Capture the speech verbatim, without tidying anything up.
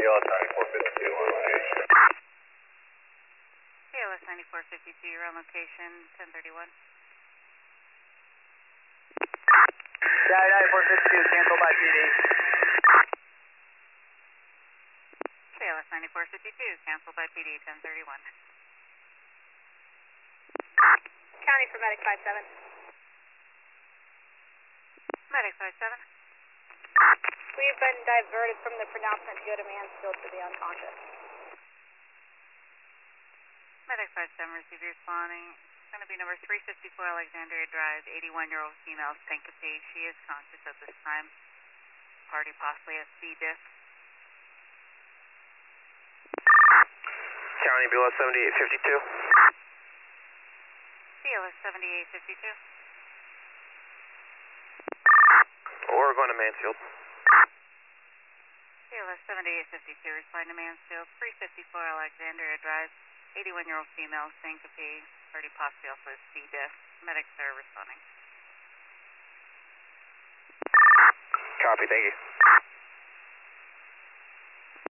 L S ninety-four fifty-two on location. K L S ninety-four fifty-two, you're on location, ten thirty-one. Charlie ninety-four fifty-two, canceled by P D. K L S ninety-four fifty-two, canceled by P D, ten thirty-one. County for Medic five seven. Medic five seven. We've been diverted from the pronouncement to go to Mansfield for the unconscious. Medic five seven, receive your responding. It's going to be number three fifty-four Alexandria Drive, eighty-one-year-old female, syncope. She is conscious at this time. Party possibly at C. diff. County B L S seventy-eight fifty-two. B L S seventy-eight fifty-two. We're going to Mansfield. B L S seventy-eight fifty-two, respond to Mansfield, three fifty-four Alexandria Drive, eighty-one-year-old female, syncope, party possibly also at C. diff. Medics are responding. Copy, thank you.